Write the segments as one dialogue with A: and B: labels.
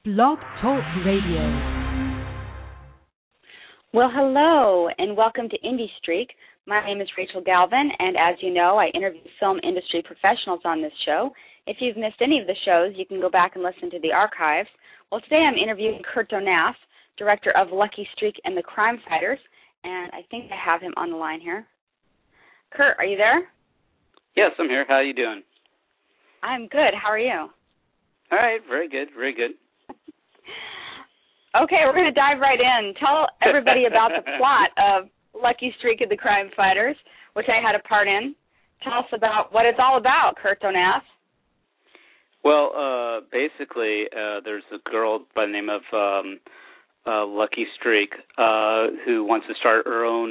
A: Blog Talk Radio.
B: Well, hello, and welcome to Indie Streak. My name is Rachel Galvin, and as you know, I interview film industry professionals on this show. If you've missed any of the shows, you can go back and listen to the archives. Well, today I'm interviewing Kurt Donath, director of Lucky Streak and the Crime Fighters, and I think I have him on the line here. Kurt, are you there?
C: Yes, I'm here. How are you doing?
B: I'm good. How are you?
C: All right, very good, very good.
B: Okay, we're going to dive right in. Tell everybody about the plot of Lucky Streak and the Crime Fighters, which I had a part in. Tell us about what it's all about, Kurt Donath.
C: Well, basically, there's a girl by the name of Lucky Streak who wants to start her own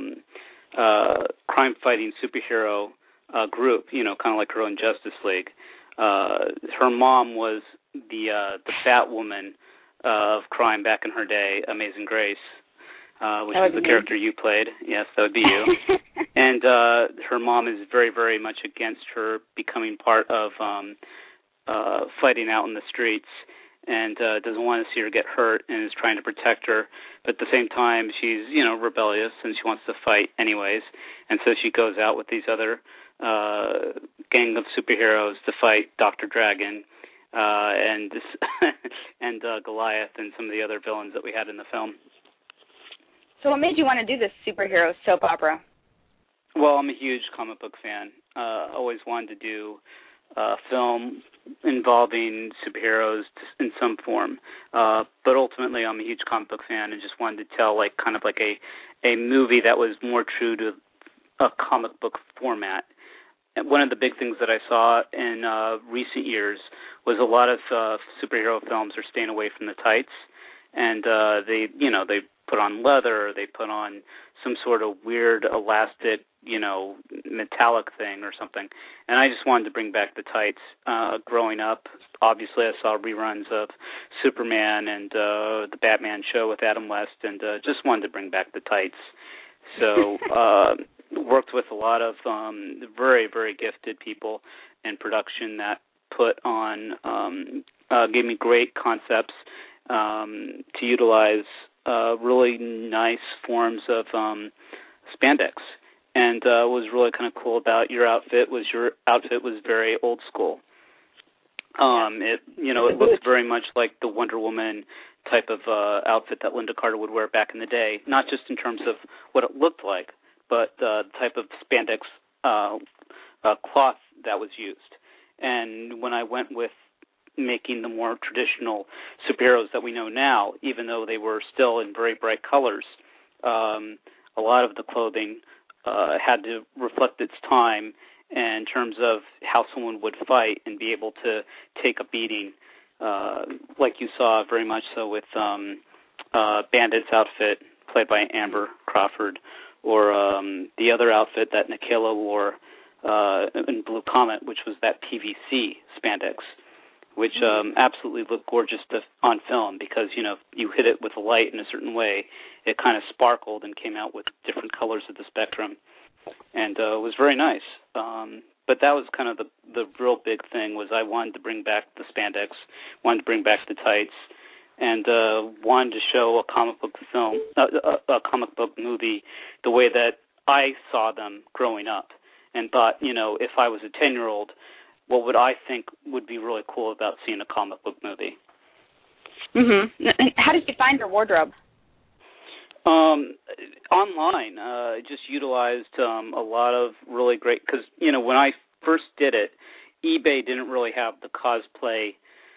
C: crime-fighting superhero group, you know, kind of like her own Justice League. Her mom was the fat woman of crime back in her day, Amazing Grace, which is the character you played. Yes, that would be you. And her mom is very, very much against her becoming part of fighting out in the streets, and doesn't want to see her get hurt and is trying to protect her. But at the same time, she's, you know, rebellious and she wants to fight anyways. And so she goes out with these other gang of superheroes to fight Dr. Dragon and Goliath and some of the other villains that we had in the film.
B: So what made you want to do this superhero soap opera?
C: Well, I'm a huge comic book fan. Always wanted to do a film involving superheroes in some form. But ultimately, I'm a huge comic book fan and just wanted to tell kind of a movie that was more true to a comic book format. And one of the big things that I saw in recent years was a lot of superhero films are staying away from the tights, and they put on leather, or they put on some sort of weird elastic, metallic thing or something. And I just wanted to bring back the tights. Growing up, obviously I saw reruns of Superman and the Batman show with Adam West, and just wanted to bring back the tights. So worked with a lot of very, very gifted people in production that put on, gave me great concepts to utilize really nice forms of spandex. And what was really kind of cool about your outfit was very old school. It looked very much like the Wonder Woman type of outfit that Linda Carter would wear back in the day, not just in terms of what it looked like, but the type of spandex cloth that was used. And when I went with making the more traditional superheroes that we know now, even though they were still in very bright colors, a lot of the clothing had to reflect its time in terms of how someone would fight and be able to take a beating, like you saw very much so with Bandit's outfit, played by Amber Crawford, or the other outfit that Nicola wore in Blue Comet, which was that PVC spandex, which absolutely looked gorgeous on film because, you hit it with a light in a certain way, it kind of sparkled and came out with different colors of the spectrum, and it was very nice. But that was kind of the real big thing, was I wanted to bring back the spandex, wanted to bring back the tights, and wanted to show a comic book film, a comic book movie, the way that I saw them growing up, and thought, if I was a 10-year-old, what would I think would be really cool about seeing a comic book movie?
B: Mm-hmm. How did you find your wardrobe?
C: Online. Just utilized a lot of really great, because, when I first did it, eBay didn't really have the cosplay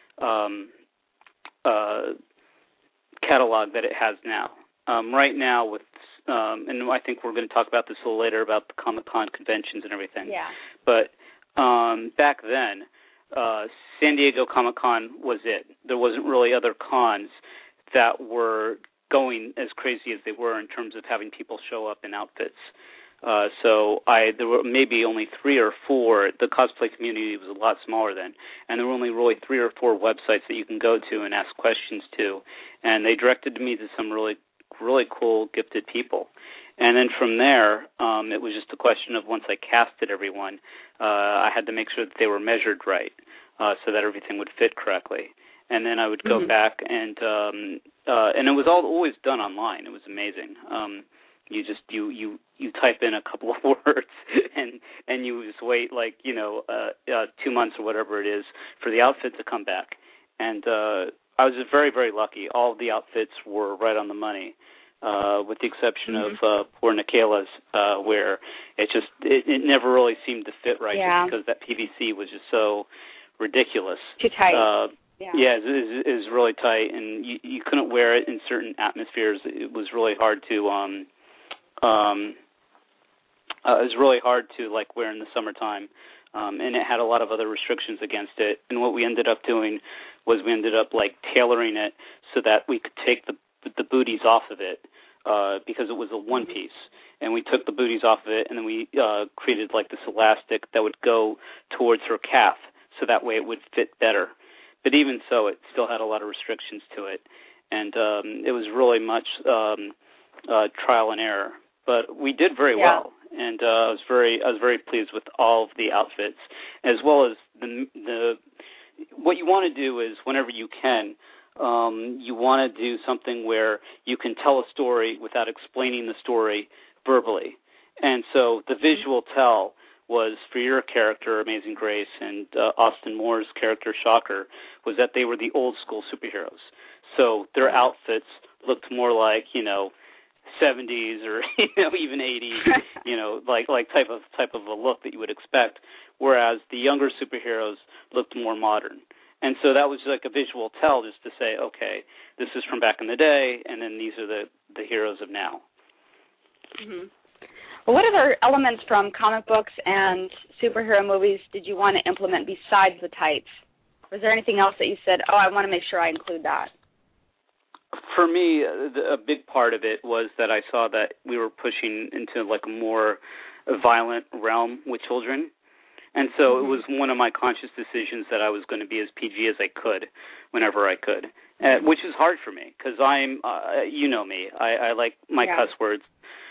C: catalog that it has now. Right now with, and I think we're going to talk about this a little later about the Comic-Con conventions and everything.
B: Yeah.
C: But back then, San Diego Comic-Con was it. There wasn't really other cons that were going as crazy as they were in terms of having people show up in outfits. So there were maybe only 3 or 4. The cosplay community was a lot smaller then, and there were only really 3 or 4 websites that you can go to and ask questions to, and they directed me to some really, really cool, gifted people. And then from there, it was just a question of once I casted everyone, I had to make sure that they were measured right so that everything would fit correctly. and then I would go back and it was always done online. It was amazing. You type in a couple of words and you just wait 2 months or whatever it is for the outfit to come back. And I was just very, very lucky. All of the outfits were right on the money, with the exception of poor Nikayla's, where it never really seemed to fit right, just because that PVC was just so ridiculous.
B: Too tight.
C: It was really tight, and you couldn't wear it in certain atmospheres. It was really hard to wear in the summertime, and it had a lot of other restrictions against it. And what we ended up doing was we ended up tailoring it so that we could take the booties off of it, because it was a one piece, and we took the booties off of it, and then we created this elastic that would go towards her calf, so that way it would fit better. But even so, it still had a lot of restrictions to it, and it was really much trial and error. But we did very well, and I was very pleased with all of the outfits, as well as the. What you want to do is, whenever you can, you want to do something where you can tell a story without explaining the story verbally, and so the visual tell was for your character, Amazing Grace, and Austin Moore's character, Shocker, was that they were the old school superheroes. So their outfits looked more like, 70s or even 80s, like type of a look that you would expect, whereas the younger superheroes looked more modern. And so that was like a visual tell, just to say, okay, this is from back in the day, and then these are the heroes of now.
B: Mm-hmm. Well, what other elements from comic books and superhero movies did you want to implement besides the tights? Was there anything else that you said, I want to make sure I include that?
C: For me, a big part of it was that I saw that we were pushing into a more violent realm with children. And so it was one of my conscious decisions that I was going to be as PG as I could whenever I could, which is hard for me because I'm, you know me, I like my cuss words.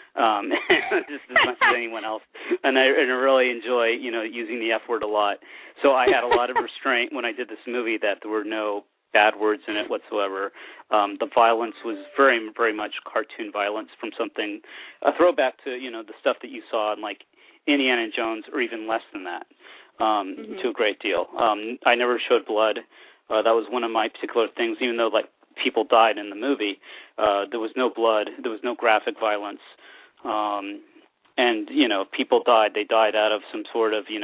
C: Just as much as anyone else, and I really enjoy, using the F word a lot. So I had a lot of restraint when I did this movie that there were no bad words in it whatsoever. The violence was very, very much cartoon violence from something, a throwback to, the stuff that you saw in Indiana Jones, or even less than that, to a great deal. I never showed blood. That was one of my particular things, even though people died in the movie. There was no blood. There was no graphic violence. And, people died. They died out of some sort of,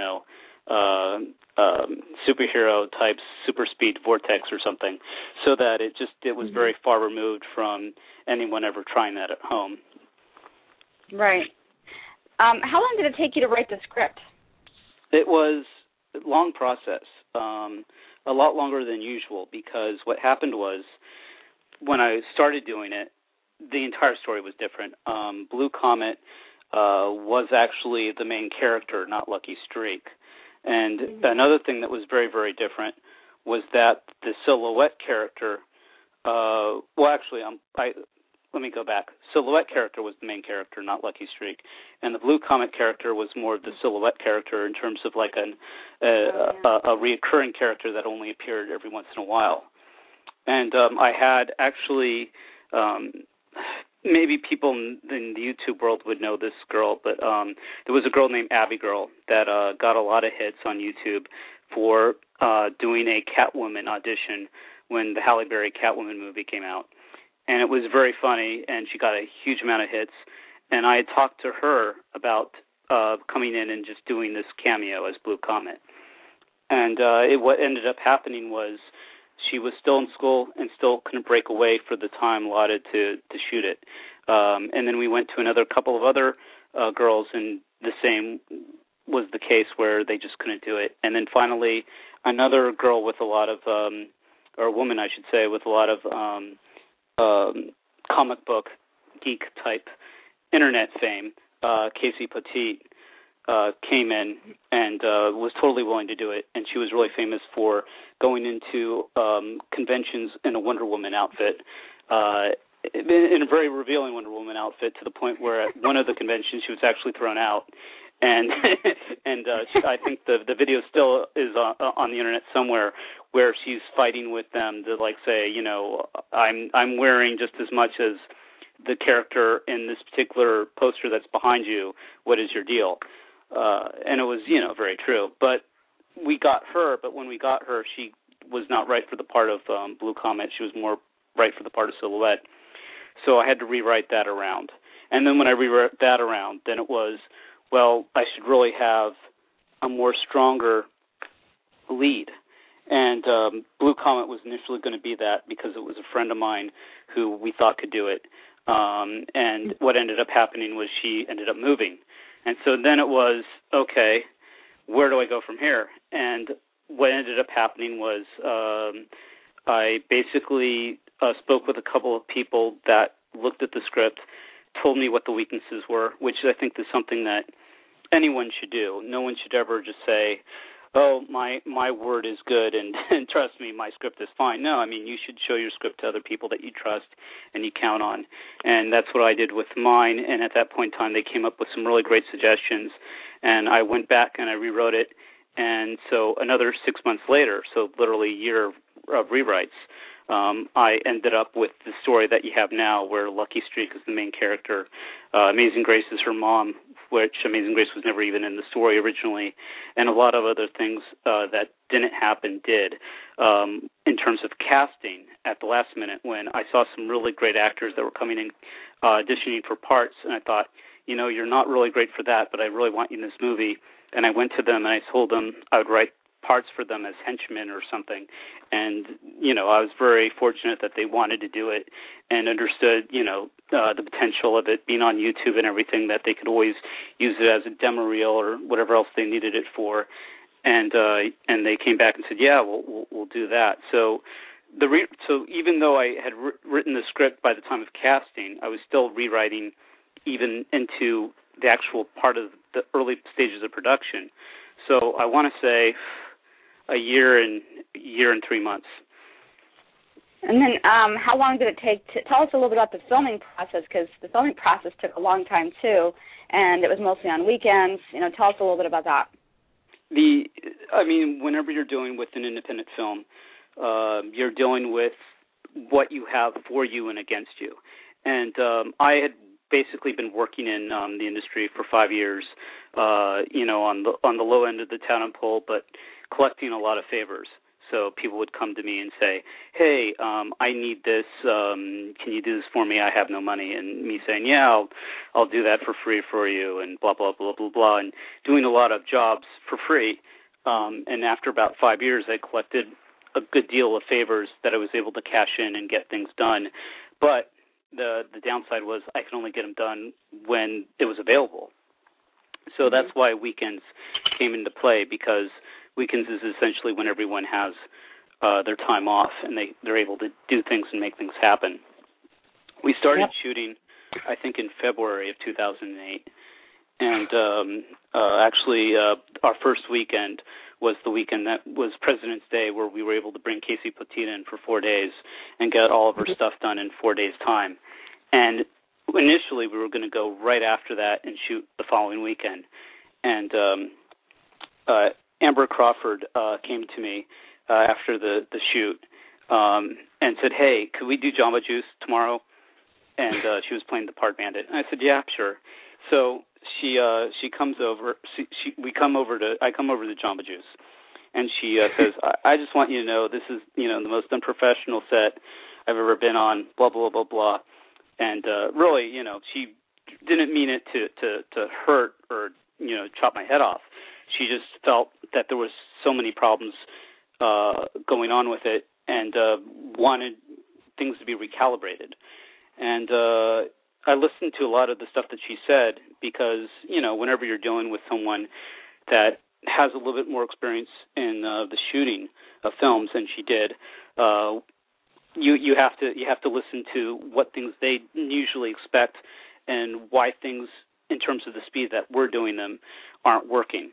C: superhero type super speed vortex or something, so that it was very far removed from anyone ever trying that at home.
B: Right. How long did it take you to write the script?
C: It was a long process, a lot longer than usual, because what happened was when I started doing it, the entire story was different. Blue Comet was actually the main character, not Lucky Streak. And another thing that was very, very different was that the Silhouette character, let me go back. Silhouette character was the main character, not Lucky Streak. And the Blue Comet character was more of the Silhouette character in terms of a reoccurring character that only appeared every once in a while. And I had actually... maybe people in the YouTube world would know this girl, but there was a girl named Abby Girl that got a lot of hits on YouTube for doing a Catwoman audition when the Halle Berry Catwoman movie came out. And it was very funny, and she got a huge amount of hits. And I had talked to her about coming in and just doing this cameo as Blue Comet. And what ended up happening was she was still in school and still couldn't break away for the time allotted to shoot it. And then we went to another couple of other girls, and the same was the case where they just couldn't do it. And then finally, another girl with a lot of, or a woman, I should say, with a lot of comic book geek type internet fame, Casey Petit, came in and was totally willing to do it, and she was really famous for going into conventions in a Wonder Woman outfit, in a very revealing Wonder Woman outfit, to the point where at one of the conventions she was actually thrown out, and I think the video still is on the internet somewhere, where she's fighting with them to like say, I'm wearing just as much as the character in this particular poster that's behind you. What is your deal? And it was, very true. But we got her, but when we got her, she was not right for the part of Blue Comet. She was more right for the part of Silhouette. So I had to rewrite that around. And then when I rewrote that around, then it was, well, I should really have a more stronger lead. And Blue Comet was initially going to be that because it was a friend of mine who we thought could do it. And what ended up happening was she ended up moving. And so then it was, okay, where do I go from here? And what ended up happening was I basically spoke with a couple of people that looked at the script, told me what the weaknesses were, which I think is something that anyone should do. No one should ever just say, oh, my word is good, and trust me, my script is fine. No, I mean, you should show your script to other people that you trust and you count on. And that's what I did with mine, and at that point in time, they came up with some really great suggestions, and I went back and I rewrote it. And so another 6 months later, so literally a year of rewrites, I ended up with the story that you have now, where Lucky Streak is the main character. Amazing Grace is her mom, which Amazing Grace was never even in the story originally, and a lot of other things that didn't happen did. In terms of casting at the last minute, when I saw some really great actors that were coming in auditioning for parts, and I thought, you're not really great for that, but I really want you in this movie. And I went to them and I told them I would write parts for them as henchmen or something. And, I was very fortunate that they wanted to do it and understood, the potential of it being on YouTube and everything, that they could always use it as a demo reel or whatever else they needed it for. And they came back and said, yeah, we'll do that. So so even though I had written the script by the time of casting, I was still rewriting even into the actual part of the early stages of production. So I want to say a year and 3 months.
B: And then how long did it take to tell us a little bit about the filming process, because the filming process took a long time too, and it was mostly on weekends. Tell us a little bit about that.
C: Whenever you're dealing with an independent film, you're dealing with what you have for you and against you. And I had basically been working in the industry for 5 years, on the low end of the talent pool, but collecting a lot of favors. So people would come to me and say, hey, I need this. Can you do this for me? I have no money. And me saying, yeah, I'll do that for free for you, and blah, blah, blah, blah, blah, and doing a lot of jobs for free. And after about 5 years, I collected a good deal of favors that I was able to cash in and get things done. But the downside was I could only get them done when it was available. So that's why weekends came into play, because weekends is essentially when everyone has their time off and they're able to do things and make things happen. We started shooting, I think, in February of 2008. And actually our first weekend was the weekend that was President's Day, where we were able to bring Casey Plotina in for 4 days and get all of her stuff done in 4 days' time. And initially we were going to go right after that and shoot the following weekend. And Amber Crawford came to me after the shoot and said, hey, could we do Jamba Juice tomorrow? And she was playing the part Bandit. And I said, yeah, sure. So she comes over. I come over to Jamba Juice, and she says, I just want you to know this is the most unprofessional set I've ever been on. Blah blah blah blah, and really she didn't mean it to hurt or chop my head off. She just felt that there was so many problems going on with it, and wanted things to be recalibrated. And I listened to a lot of the stuff that she said, because, whenever you're dealing with someone that has a little bit more experience in the shooting of films than she did, you have to listen to what things they usually expect and why things, in terms of the speed that we're doing them, aren't working.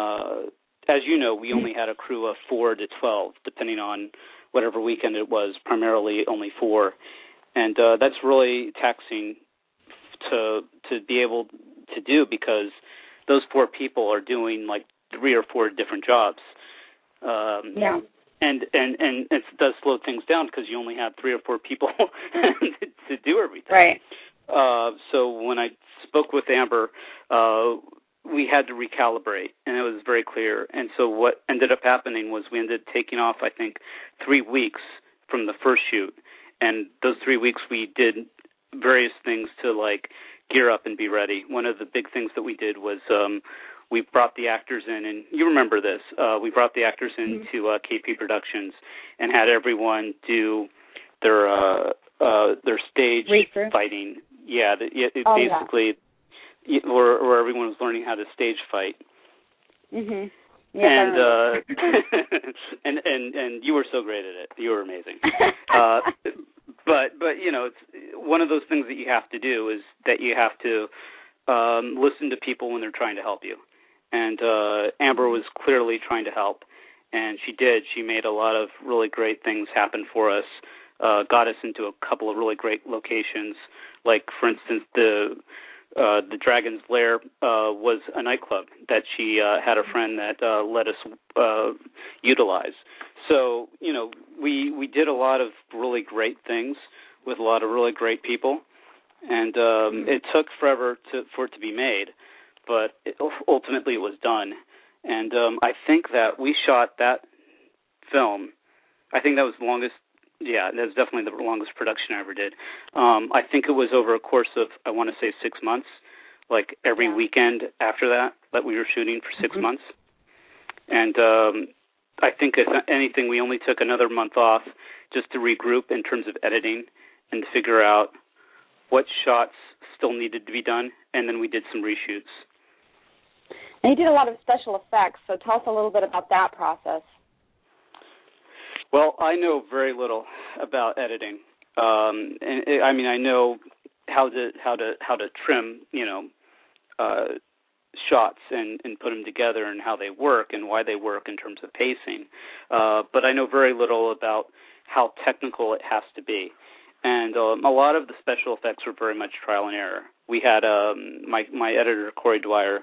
C: As you know, we only had a crew of 4 to 12, depending on whatever weekend it was, primarily only 4. And that's really taxing to be able to do, because those 4 people are doing like 3 or 4 different jobs.
B: Yeah.
C: And it does slow things down because you only have 3 or 4 people to do everything.
B: Right.
C: So when I spoke with Amber, we had to recalibrate, and it was very clear. And so what ended up happening was we ended up taking off, I think, 3 weeks from the first shoot. And those 3 weeks we did various things to, like, gear up and be ready. One of the big things that we did was we brought the actors in, and you remember this. We brought the actors into KP Productions and had everyone do their stage fighting. Yeah, basically, where everyone was learning how to stage fight.
B: Mhm. Yeah,
C: and you were so great at it. You were amazing. But you know, it's one of those things that you have to do is that you have to listen to people when they're trying to help you. And Amber was clearly trying to help, and she did. She made a lot of really great things happen for us, got us into a couple of really great locations. Like, for instance, the Dragon's Lair was a nightclub that she had a friend that let us utilize. So, you know, we did a lot of really great things with a lot of really great people, and it took forever for it to be made. But ultimately it was done. And I think that we shot that film. I think that was the longest, that was definitely the longest production I ever did. I think it was over a course of, I want to say 6 months, like every weekend after that we were shooting for 6 months. And I think if anything, we only took another month off just to regroup in terms of editing and to figure out what shots still needed to be done, and then we did some reshoots.
B: And you did a lot of special effects, so tell us a little bit about that process.
C: Well, I know very little about editing. And I mean, I know how to trim, shots and put them together and how they work and why they work in terms of pacing. But I know very little about how technical it has to be. And a lot of the special effects were very much trial and error. We had my editor, Corey Dwyer,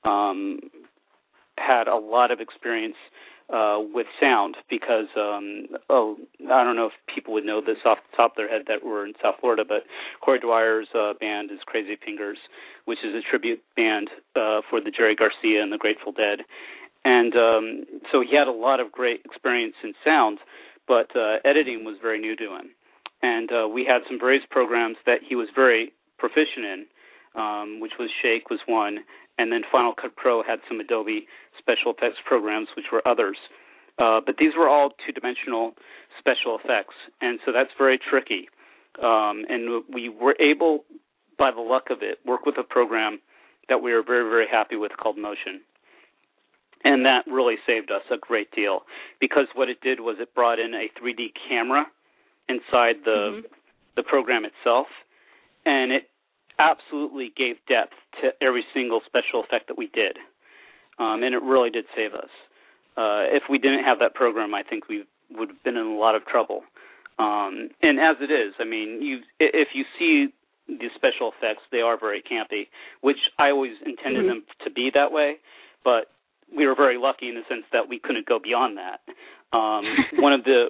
C: had a lot of experience with sound because, I don't know if people would know this off the top of their head that were in South Florida, but Corey Dwyer's band is Crazy Fingers, which is a tribute band for the Jerry Garcia and the Grateful Dead. And so he had a lot of great experience in sound, but editing was very new to him. And we had some various programs that he was very proficient in, which was Shake was one, and then Final Cut Pro had some Adobe special effects programs, which were others. But these were all two-dimensional special effects, and so that's very tricky. And we were able, by the luck of it, work with a program that we were very, very happy with called Motion. And that really saved us a great deal because what it did was it brought in a 3D camera inside the program itself, and it absolutely gave depth to every single special effect that we did, and it really did save us. If we didn't have that program, I think we would have been in a lot of trouble. And as it is, I mean, if you see the special effects, they are very campy, which I always intended them to be that way, but we were very lucky in the sense that we couldn't go beyond that. One of the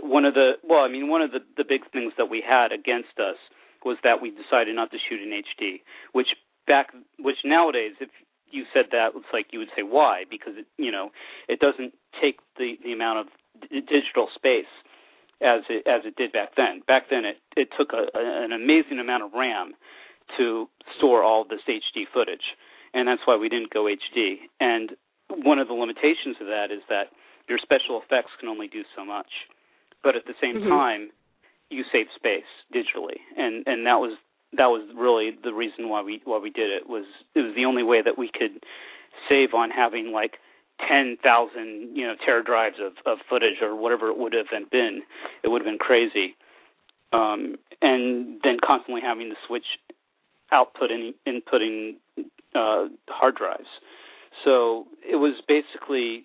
C: big things that we had against us was that we decided not to shoot in HD, which nowadays, if you said that, it's like you would say why, because it doesn't take the amount of digital space as it did back then. Back then, it took an amazing amount of RAM to store all of this HD footage, and that's why we didn't go HD. And one of the limitations of that is that your special effects can only do so much, but at the same time, you save space digitally, and that was really the reason why we did it. It was the only way that we could save on having like 10,000 tera drives of footage or whatever it would have been. It would have been crazy, and then constantly having to switch output and inputting hard drives. So it was basically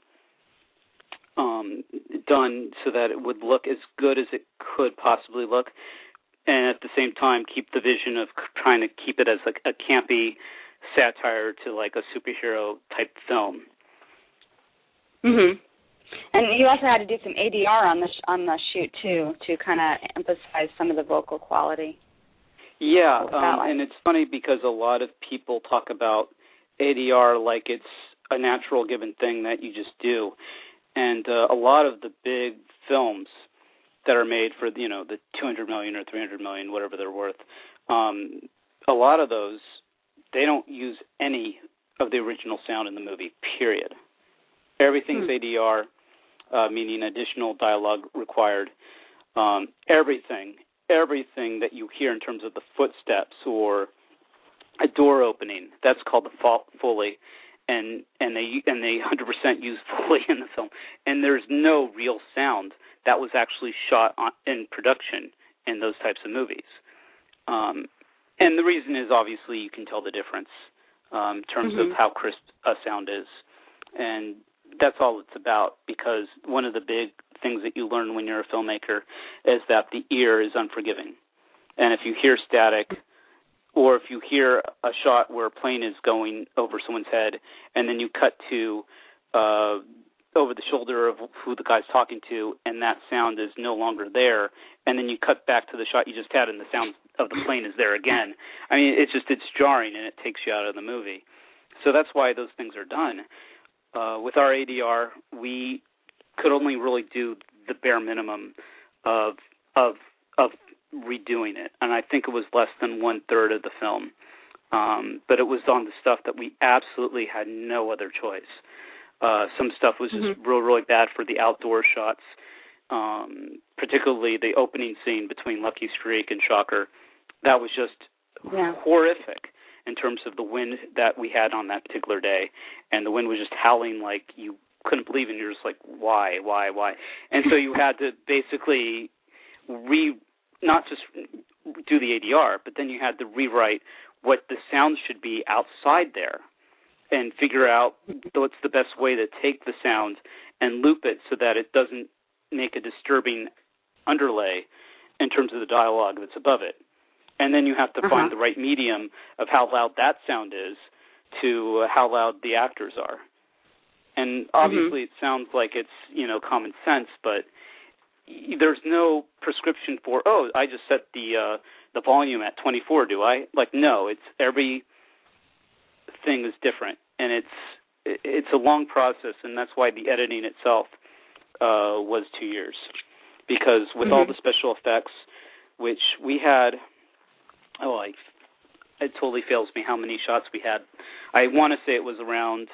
C: done so that it would look as good as it could possibly look, and at the same time keep the vision of trying to keep it as like a campy satire to like a superhero type film.
B: Mhm. And you also had to do some ADR on the shoot too, to kind of emphasize some of the vocal quality.
C: Yeah, and it's funny because a lot of people talk about ADR like it's a natural given thing that you just do, and a lot of the big films that are made for the $200 million or $300 million, whatever they're worth, a lot of those they don't use any of the original sound in the movie. Period. Everything's ADR. Meaning additional dialogue required. Everything that you hear in terms of the footsteps or a door opening, that's called the Foley, and they 100% use Foley in the film. And there's no real sound that was actually shot in production in those types of movies. And the reason is obviously you can tell the difference in terms of how crisp a sound is, and that's all it's about, because one of the big things that you learn when you're a filmmaker is that the ear is unforgiving. And if you hear static, or if you hear a shot where a plane is going over someone's head, and then you cut to over the shoulder of who the guy's talking to, and that sound is no longer there, and then you cut back to the shot you just had, and the sound of the plane is there again. I mean, it's jarring, and it takes you out of the movie. So that's why those things are done. With our ADR, we could only really do the bare minimum of redoing it, and I think it was less than 1/3 of the film. But it was on the stuff that we absolutely had no other choice. Some stuff was just really bad for the outdoor shots, particularly the opening scene between Lucky Streak and Shocker. That was just horrific in terms of the wind that we had on that particular day. And the wind was just howling like you couldn't believe it, and you're just like, why? And so you had to basically not just do the ADR, but then you had to rewrite what the sound should be outside there and figure out what's the best way to take the sound and loop it so that it doesn't make a disturbing underlay in terms of the dialogue that's above it. And then you have to find the right medium of how loud that sound is to how loud the actors are. And obviously it sounds like it's, common sense, but there's no prescription for, I just set the volume at 24, do I? Like, no, it's every thing is different, and it's a long process, and that's why the editing itself was 2 years, because with all the special effects, which we had, it totally fails me how many shots we had. I want to say it was around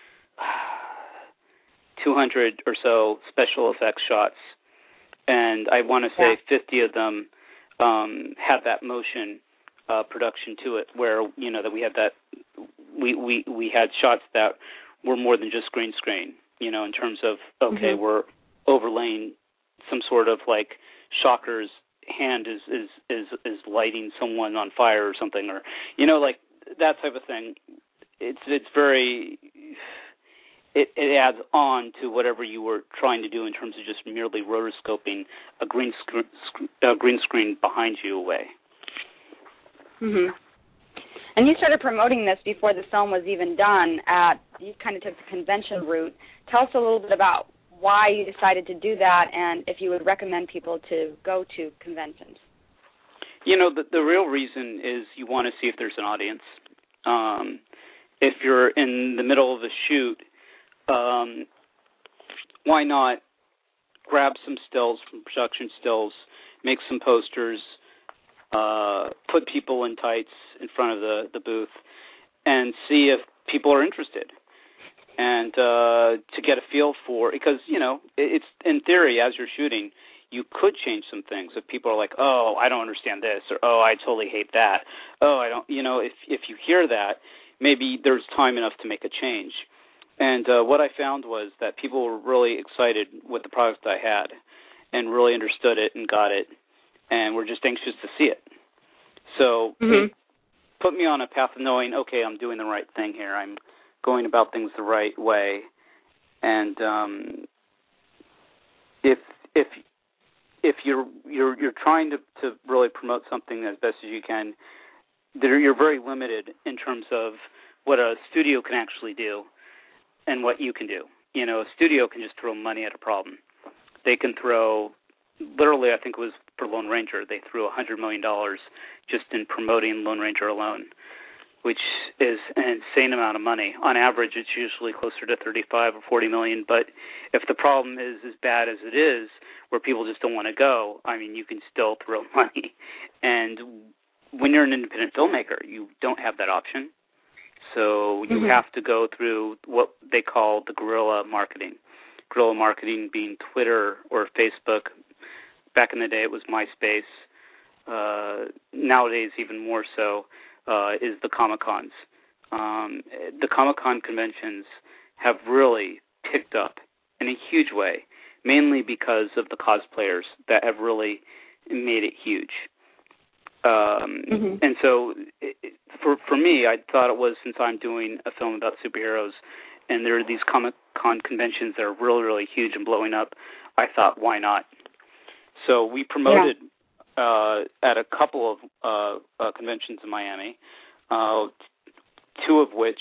C: 200 or so special effects shots, and I want to say 50 of them had that motion production to it, where that we had that we had shots that were more than just green screen, in terms of we're overlaying some sort of like Shocker's hand is lighting someone on fire or something, or like that type of thing. It's very it adds on to whatever you were trying to do in terms of just merely rotoscoping a green screen behind you away.
B: And you started promoting this before the film was even done. You kind of took the convention route. Tell us a little bit about why you decided to do that, and if you would recommend people to go to conventions.
C: The real reason is you want to see if there's an audience. If you're in the middle of a shoot, why not grab some stills, some production stills, make some posters, put people in tights in front of the booth, and see if people are interested. And to get a feel for, because, it's in theory, as you're shooting, you could change some things. If people are like, oh, I don't understand this, or oh, I totally hate that, oh, I don't, if you hear that, maybe there's time enough to make a change. And what I found was that people were really excited with the product I had and really understood it and got it and were just anxious to see it. So it put me on a path of knowing, okay, I'm doing the right thing here. I'm going about things the right way. And if you're trying to really promote something as best as you can, you're very limited in terms of what a studio can actually do and what you can do. You know, a studio can just throw money at a problem. They can throw, literally, I think it was for Lone Ranger, they threw $100 million just in promoting Lone Ranger alone, which is an insane amount of money. On average, it's usually closer to 35 or 40 million. But if the problem is as bad as it is, where people just don't want to go, I mean, you can still throw money. And when you're an independent filmmaker, you don't have that option. So you have to go through what they call the guerrilla marketing. Guerrilla marketing being Twitter or Facebook. Back in the day, it was MySpace. Nowadays, even more so, is the Comic-Cons. The Comic-Con conventions have really picked up in a huge way, mainly because of the cosplayers that have really made it huge. And so for me, I thought it was, since I'm doing a film about superheroes and there are these Comic-Con conventions that are really, really huge and blowing up, I thought, why not? So we promoted at a couple of conventions in Miami, two of which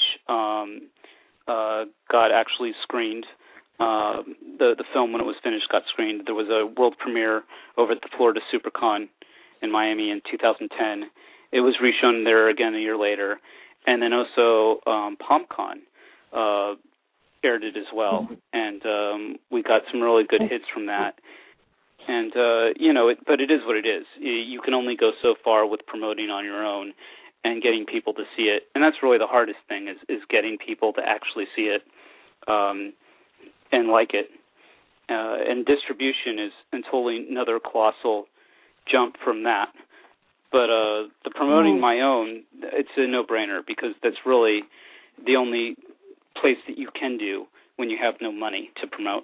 C: got actually screened. The film, when it was finished, got screened. There was a world premiere over at the Florida SuperCon in Miami in 2010. It was reshown there again a year later. And then also PalmCon aired it as well. And we got some really good hits from that. And, but it is what it is. You can only go so far with promoting on your own and getting people to see it. And that's really the hardest thing is getting people to actually see it and like it. And distribution is totally another colossal jump from that. But the promoting my own, it's a no-brainer because that's really the only place that you can do when you have no money to promote.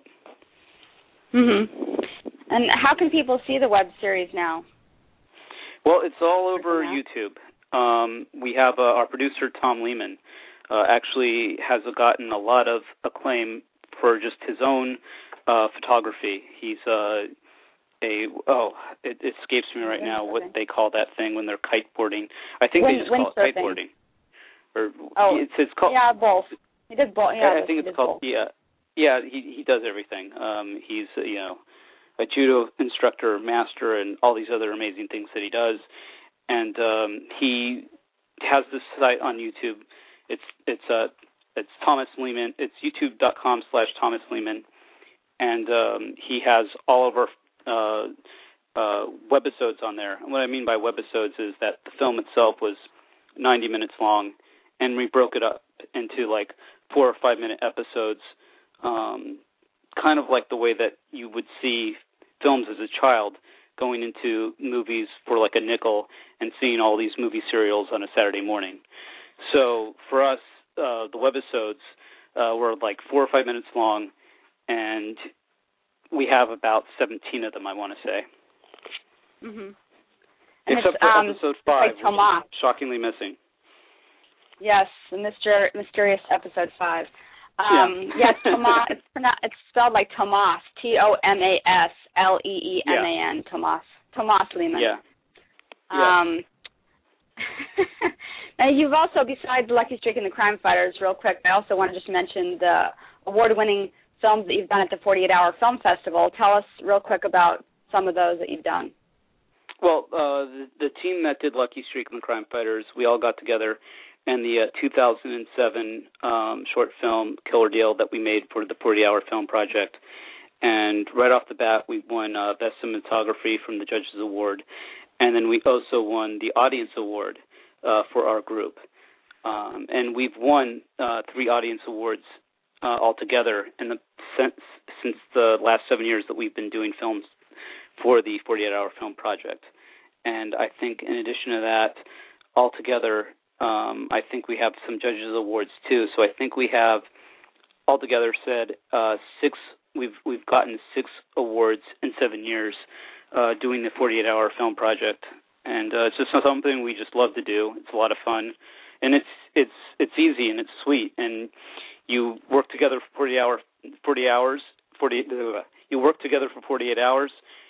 B: And how can people see the web series now?
C: Well, it's all over YouTube. We have our producer, Tom Lehman, actually has gotten a lot of acclaim for just his own photography. He's it escapes me right now what they call that thing when they're kiteboarding. I think they just call it kiteboarding. It's called
B: both. He did both. Yeah,
C: I think it's called both. He does everything. He's a judo instructor, master, and all these other amazing things that he does. And he has this site on YouTube. It's Thomas Lehman. It's youtube.com/Thomas Lehman. And he has all of our webisodes on there. And what I mean by webisodes is that the film itself was 90 minutes long, and we broke it up into like 4 or 5 minute episodes, kind of like the way that you would see films as a child, going into movies for like a nickel and seeing all these movie serials on a Saturday morning. So for us, the webisodes were like 4 or 5 minutes long, and we have about 17 of them, I want to say. Except for episode 5, which is shockingly missing.
B: Yes, the mysterious episode 5. Yes, Tomas. It's spelled like Tomas, Tomas Leeman, Tomas. Tomas Lehman. Now, you've also, besides Lucky Streak and the Crime Fighters, real quick, I also want to just mention the award-winning films that you've done at the 48-Hour Film Festival. Tell us real quick about some of those that you've done.
C: Well, the team that did Lucky Streak and the Crime Fighters, we all got together, and the 2007 short film, Killer Deal, that we made for the 40-Hour Film Project. And right off the bat, we won Best Cinematography from the Judges Award. And then we also won the Audience Award for our group. And we've won 3 Audience Awards altogether since the last 7 years that we've been doing films for the 48-Hour Film Project. And I think in addition to that, altogether, I think we have some Judges Awards too. So I think we have altogether said 6. We've gotten 6 awards in 7 years doing the 48-Hour Film Project, and it's just something we just love to do. It's a lot of fun, and it's easy and it's sweet. And you work together for 40 hours. You work together for 48 hours,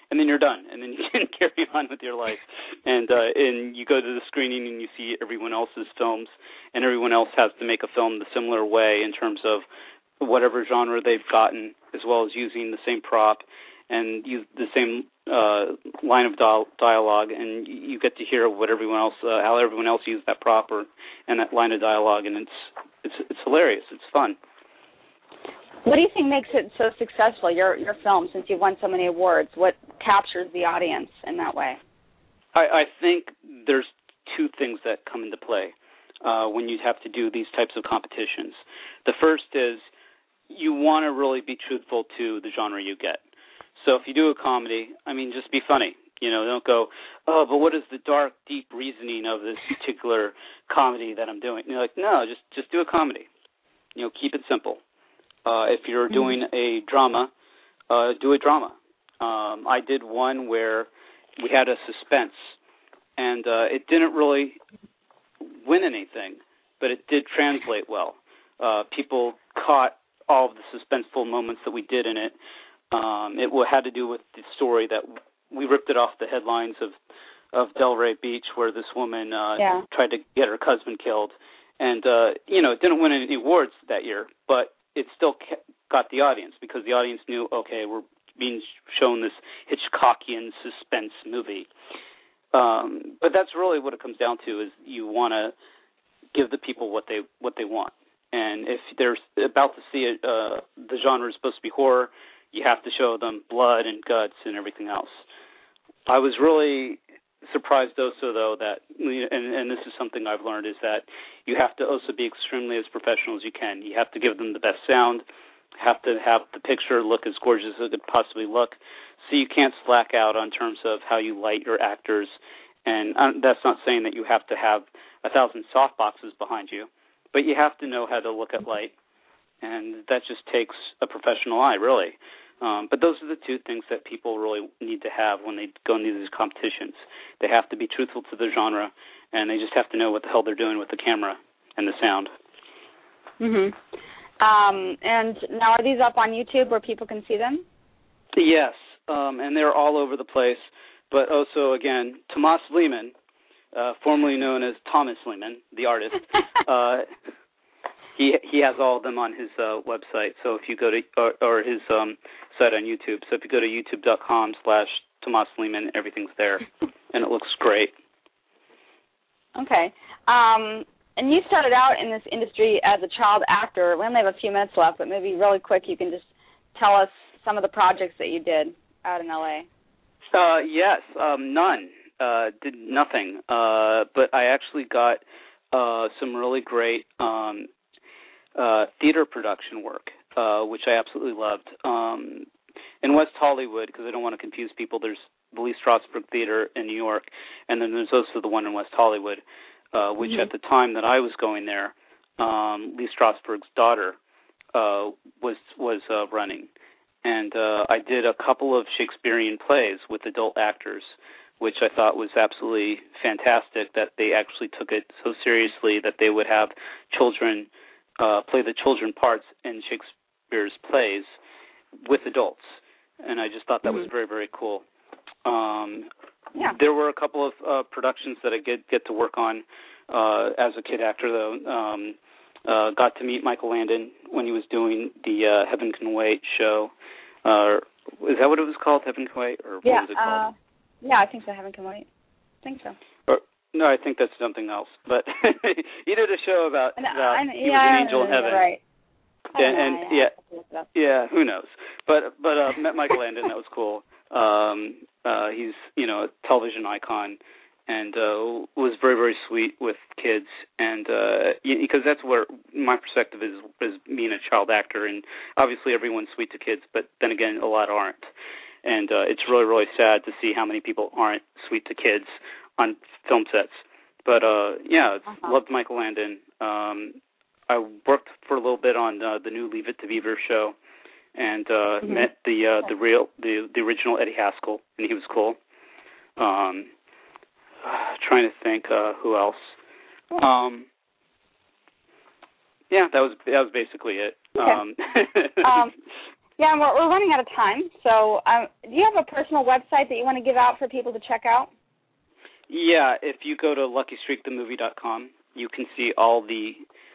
C: and then you're done, and then you can carry on with your life. And you go to the screening and you see everyone else's films, and everyone else has to make a film the similar way in terms of whatever genre they've gotten, as well as using the same prop and use the same line of dialogue, and you get to hear what everyone else, how everyone else used that prop and that line of dialogue, and it's hilarious. It's fun.
B: What do you think makes it so successful, your film, since you've won so many awards? What captures the audience in that way?
C: I think there's two things that come into play when you have to do these types of competitions. The first is you want to really be truthful to the genre you get. So if you do a comedy, I mean, just be funny. You know, don't go, oh, but what is the dark, deep reasoning of this particular comedy that I'm doing? And you're like, no, just do a comedy. You know, keep it simple. If you're doing a drama, do a drama. I did one where we had a suspense, and it didn't really win anything, but it did translate well. People caught all of the suspenseful moments that we did in it. It had to do with the story that we ripped it off the headlines of Delray Beach, where this woman tried to get her husband killed. And, it didn't win any awards that year, but it still got the audience because the audience knew, okay, we're being shown this Hitchcockian suspense movie. But that's really what it comes down to, is you want to give the people what they want. And if they're about to see it, the genre is supposed to be horror, you have to show them blood and guts and everything else. I was really surprised also, though, that, and this is something I've learned, is that you have to also be extremely as professional as you can. You have to give them the best sound, have to have the picture look as gorgeous as it could possibly look, so you can't slack out on terms of how you light your actors. And that's not saying that you have to have 1,000 softboxes behind you, but you have to know how to look at light, and that just takes a professional eye, really. But those are the two things that people really need to have when they go into these competitions. They have to be truthful to the genre, and they just have to know what the hell they're doing with the camera and the sound.
B: And now are these up on YouTube where people can see them?
C: Yes, and they're all over the place. But also, again, Tomas Lehman, formerly known as Thomas Lehman, the artist, he has all of them on his website. So if you go to, or his site on YouTube. So if you go to youtube.com/Tomas Lehman, everything's there, and it looks great.
B: Okay. And you started out in this industry as a child actor. We only have a few minutes left, but maybe really quick you can just tell us some of the projects that you did out in L.A.
C: Yes, none. Did nothing. But I actually got some really great theater production work, which I absolutely loved. In West Hollywood, because I don't want to confuse people, there's the Lee Strasberg Theater in New York, and then there's also the one in West Hollywood, which at the time that I was going there, Lee Strasberg's daughter was running. And I did a couple of Shakespearean plays with adult actors, which I thought was absolutely fantastic, that they actually took it so seriously that they would have children play the children parts in Shakespeare's plays with adults. And I just thought that was very, very cool. There were a couple of productions that I get to work on as a kid actor, though. Got to meet Michael Landon when he was doing the Heaven Can Wait show. Is that what it was called, Heaven Can Wait? Or what was it called?
B: Yeah, I think so, Heaven Can Wait. I think so.
C: No, I think that's something else. But he did a show about he was an angel in heaven.
B: Right.
C: Yeah, who knows? But met Michael Landon. That was cool. He's a television icon, and was very, very sweet with kids, and because that's where my perspective is being a child actor, and obviously everyone's sweet to kids, but then again a lot aren't, and it's really, really sad to see how many people aren't sweet to kids on film sets. But loved Michael Landon. I worked for a little bit on the new Leave It to Beaver show, and met the original Eddie Haskell, and he was cool. Trying to think who else. That was basically it.
B: Okay. Yeah, and we're running out of time. So do you have a personal website that you want to give out for people to check out?
C: Yeah, if you go to LuckyStreakTheMovie.com, you can see all the,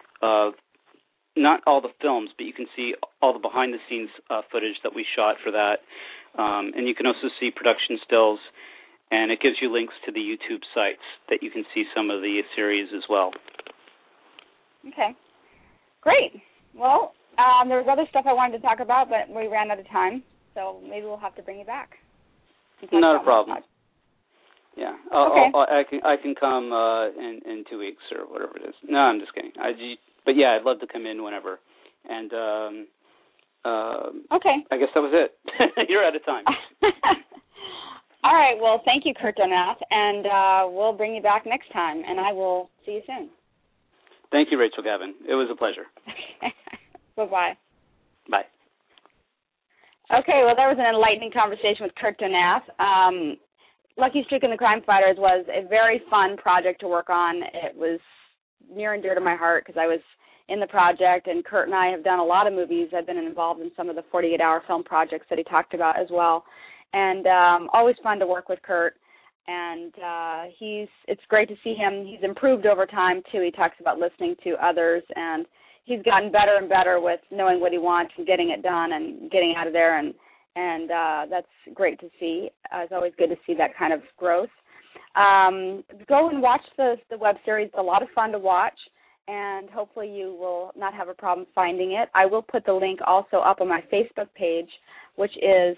C: not all the films, but you can see all the behind-the-scenes footage that we shot for that. And you can also see production stills, and it gives you links to the YouTube sites that you can see some of the series as well.
B: Okay. Great. Well, there was other stuff I wanted to talk about, but we ran out of time, so maybe we'll have to bring you back.
C: Not a problem. Yeah,
B: okay.
C: I can come in 2 weeks or whatever it is. No, I'm just kidding. But yeah, I'd love to come in whenever. And
B: okay.
C: I guess that was it. You're out of time.
B: All right. Well, thank you, Kurt Donath, and we'll bring you back next time. And I will see you soon.
C: Thank you, Rachel Gavin. It was a pleasure.
B: Bye-bye.
C: Bye.
B: Okay. Well, that was an enlightening conversation with Kurt Donath. Lucky Streak and the Crime Fighters was a very fun project to work on. It was near and dear to my heart because I was in the project, and Kurt and I have done a lot of movies. I've been involved in some of the 48-hour film projects that he talked about as well, and always fun to work with Kurt. And it's great to see him. He's improved over time, too. He talks about listening to others, and he's gotten better and better with knowing what he wants and getting it done and getting out of there, and that's great to see. It's always good to see that kind of growth. Go and watch the web series. It's a lot of fun to watch, and hopefully you will not have a problem finding it. I will put the link also up on my Facebook page, which is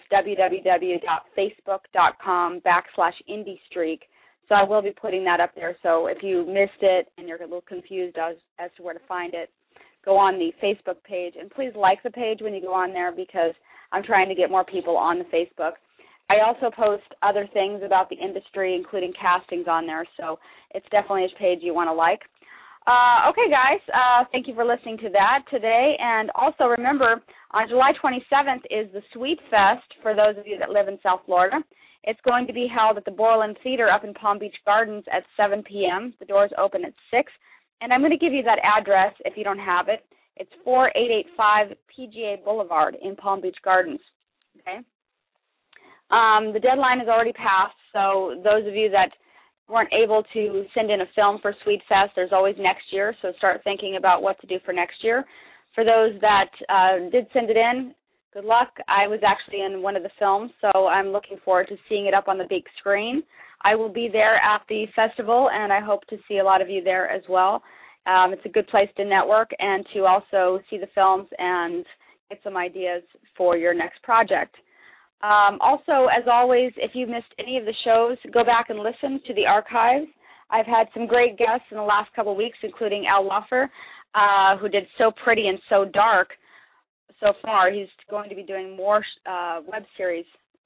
B: www.facebook.com/IndieStreak. So I will be putting that up there. So if you missed it and you're a little confused as to where to find it, go on the Facebook page. And please like the page when you go on there because I'm trying to get more people on the Facebook. I also post other things about the industry, including castings on there, so it's definitely a page you want to like. Okay, guys, thank you for listening to that today. And also remember, on July 27th is the Sweet Fest for those of you that live in South Florida. It's going to be held at the Borland Theater up in Palm Beach Gardens at 7 p.m. The doors open at 6. And I'm going to give you that address if you don't have it. It's 4885 PGA Boulevard in Palm Beach Gardens. Okay. The deadline has already passed, so those of you that weren't able to send in a film for Sweet Fest, there's always next year, so start thinking about what to do for next year. For those that did send it in, good luck. I was actually in one of the films, so I'm looking forward to seeing it up on the big screen. I will be there at the festival, and I hope to see a lot of you there as well. It's a good place to network and to also see the films and get some ideas for your next project. Also, as always, if you missed any of the shows, go back and listen to the archives. I've had some great guests in the last couple of weeks, including Al Luffer, who did So Pretty and So Dark so far. He's going to be doing more web series.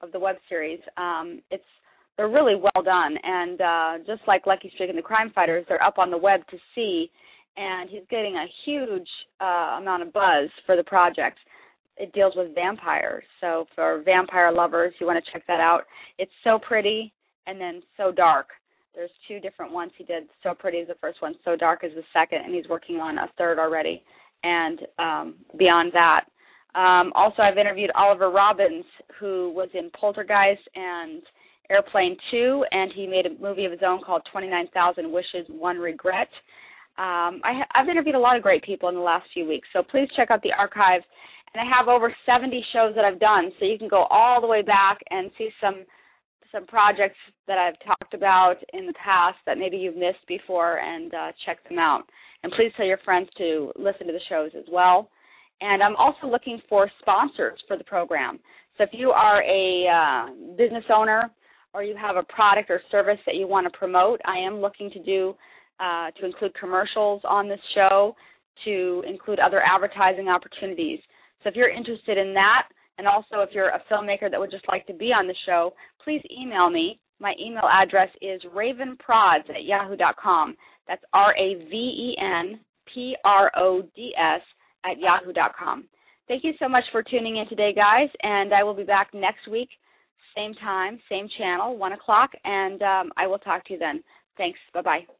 B: They're really well done, and just like Lucky Streak and the Crime Fighters, they're up on the web to see, and he's getting a huge amount of buzz for the project. It deals with vampires, so for vampire lovers, you want to check that out. It's So Pretty and then So Dark. There's two different ones he did. So Pretty is the first one, So Dark is the second, and he's working on a third already, and beyond that. Also, I've interviewed Oliver Robbins, who was in Poltergeist and Airplane 2, and he made a movie of his own called 29,000 Wishes, One Regret. I've interviewed a lot of great people in the last few weeks, so please check out the archives. And I have over 70 shows that I've done, so you can go all the way back and see some projects that I've talked about in the past that maybe you've missed before, and check them out. And please tell your friends to listen to the shows as well. And I'm also looking for sponsors for the program. So if you are a business owner or you have a product or service that you want to promote, I am looking to include commercials on this show, to include other advertising opportunities. So if you're interested in that, and also if you're a filmmaker that would just like to be on the show, please email me. My email address is ravenprods@yahoo.com. That's RAVENPRODS@yahoo.com. Thank you so much for tuning in today, guys, and I will be back next week, same time, same channel, 1 o'clock, and I will talk to you then. Thanks. Bye-bye.